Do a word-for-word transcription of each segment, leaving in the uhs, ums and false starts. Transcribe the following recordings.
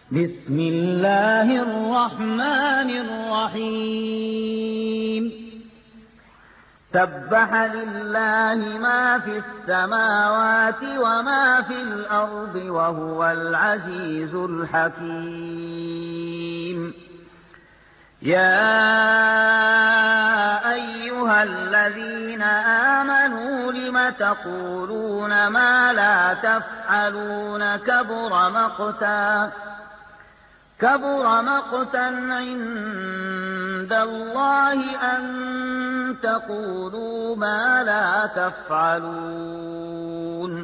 بسم الله الرحمن الرحيم سبح لله ما في السماوات وما في الأرض وهو العزيز الحكيم يا أيها الذين آمنوا لم تقولون ما لا تفعلون كبر مقتا كبر مقتا عند الله أن تقولوا ما لا تفعلون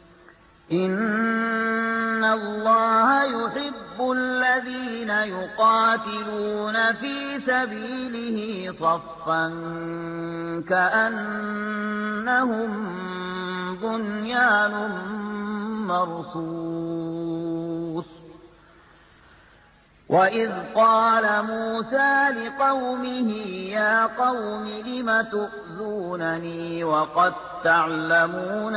إن الله يحب الذين يقاتلون في سبيله صفا كأنهم بنيان مرصوص وإذ قال موسى لقومه يا قوم لم تؤذونني وقد تعلمون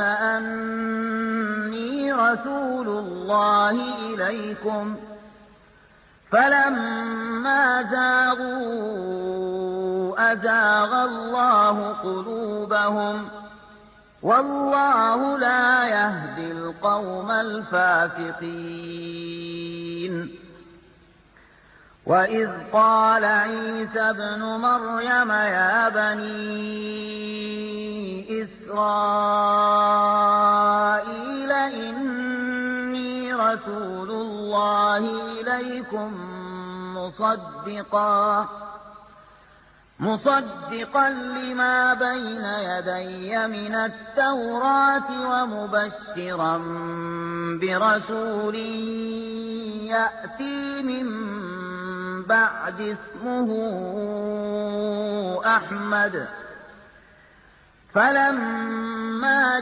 أني رسول الله إليكم فلما زاغوا أزاغ الله قلوبهم والله لا يهدي القوم الفاسقين وإذ قال عيسى ابن مريم يا بني إسرائيل إني رسول الله إليكم مصدقا مصدقا لما بين يدي من التوراة ومبشرا برسول يأتي من بعد اسمه أحمد فلما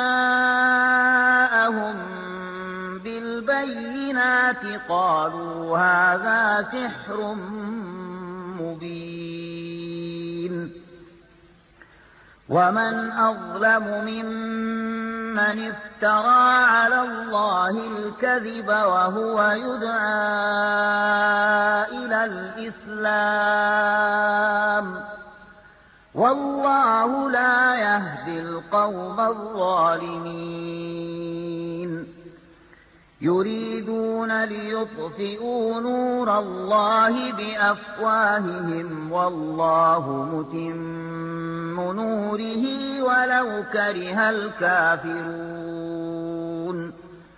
جاءهم بالبينات قالوا هذا سحر مبين ومن أظلم ممن افترى على الله الكذب وهو يدعى إلى الإسلام والله لا يهدي القوم الظالمين يريدون ليطفئوا نور الله بأفواههم والله متم نوره ولو كره الكافرون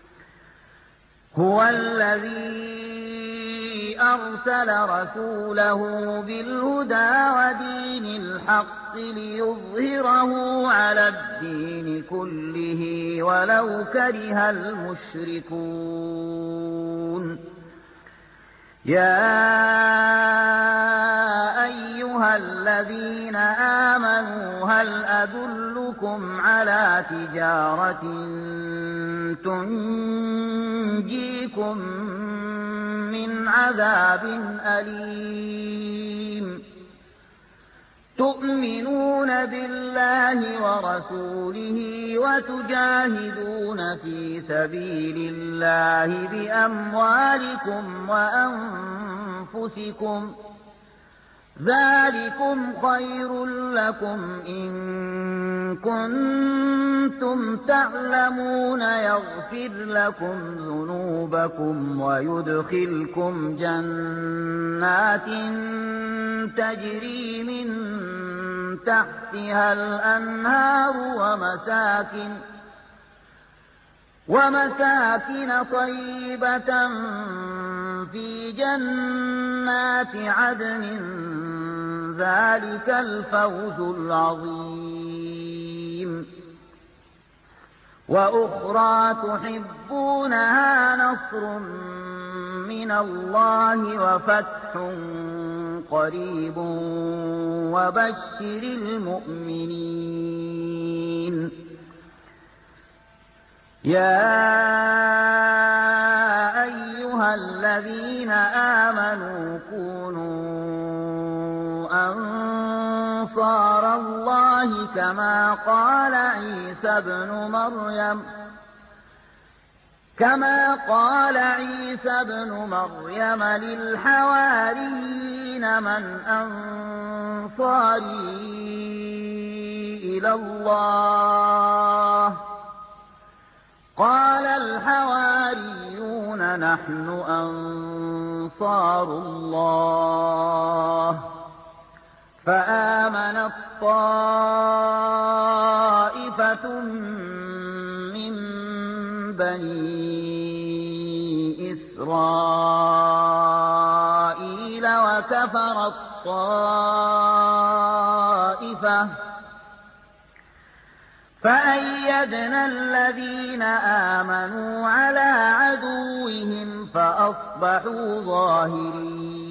هو الذي أرسل رسوله بالهدى ودين الحق ليظهره على الدين كله ولو كره المشركون يا أيها الذين آمنوا هل أدلكم على تجارة تنجيكم من عذاب أليم تؤمنون بالله ورسوله وتجاهدون في سبيل الله بأموالكم وأنفسكم ذلكم خير لكم إن كنتم تعلمون يغفر لكم ذنوبكم ويدخلكم جنات تجري من تحتها الأنهار ومساكن ومساكن طيبة في جنات عدن ذلك الفوز العظيم وأخرى تحبونها نصر من الله وفتح قريب وبشر المؤمنين يا أيها الذين آمنوا كونوا أنصار الله كما قال عيسى ابن مريم كما قال عيسى ابن مريم للحواريين من أنصاري إلى الله قال الحواريون نحن أنصار الله فآمنت طائفة من بني إسرائيل وكفرت طائفة فأيدنا الذين آمنوا على عدوهم فأصبحوا ظاهرين